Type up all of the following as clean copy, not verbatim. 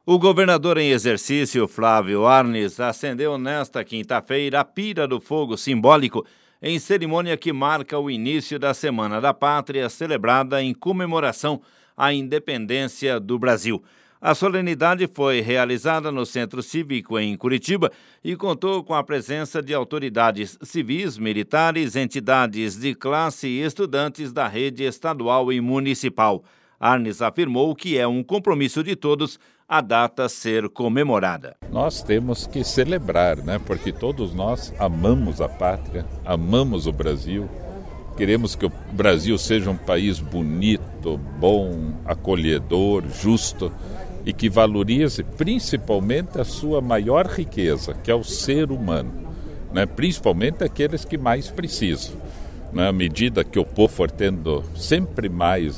O governador em exercício, Flávio Arnes, acendeu nesta quinta-feira a pira do fogo simbólico em cerimônia que marca o início da Semana da Pátria, celebrada em comemoração à independência do Brasil. A solenidade foi realizada no Centro Cívico em Curitiba e contou com a presença de autoridades civis, militares, entidades de classe e estudantes da rede estadual e municipal. Arnes afirmou que é um compromisso de todos a data ser comemorada. Nós temos que celebrar, porque todos nós amamos a pátria, amamos o Brasil, queremos que o Brasil seja um país bonito, bom, acolhedor, justo e que valorize principalmente a sua maior riqueza, que é o ser humano, principalmente aqueles que mais precisam. À medida que o povo for tendo sempre mais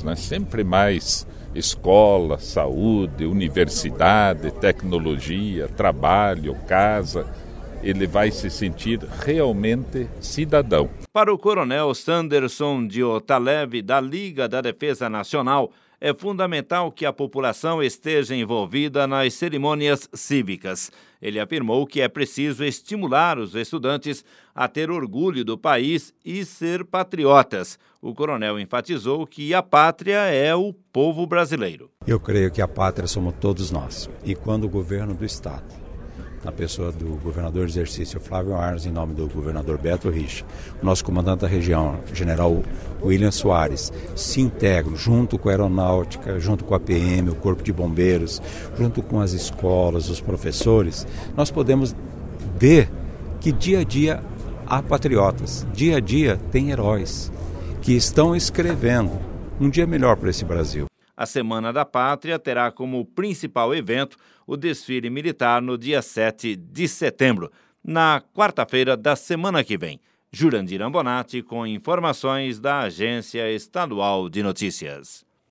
escola, saúde, universidade, tecnologia, trabalho, casa, ele vai se sentir realmente cidadão. Para o coronel Sanderson Diotalev, da Liga da Defesa Nacional, é fundamental que a população esteja envolvida nas cerimônias cívicas. Ele afirmou que é preciso estimular os estudantes a ter orgulho do país e ser patriotas. O coronel enfatizou que a pátria é o povo brasileiro. Eu creio que a pátria somos todos nós. E quando o governo do Estado, na pessoa do governador de exercício Flávio Arnes, em nome do governador Beto Richa, o nosso comandante da região, general William Soares, se integram junto com a aeronáutica, junto com a PM, o corpo de bombeiros, junto com as escolas, os professores, nós podemos ver que dia a dia há patriotas, dia a dia tem heróis que estão escrevendo um dia melhor para esse Brasil. A Semana da Pátria terá como principal evento o desfile militar no dia 7 de setembro, na quarta-feira da semana que vem. Jurandir Ambonati com informações da Agência Estadual de Notícias.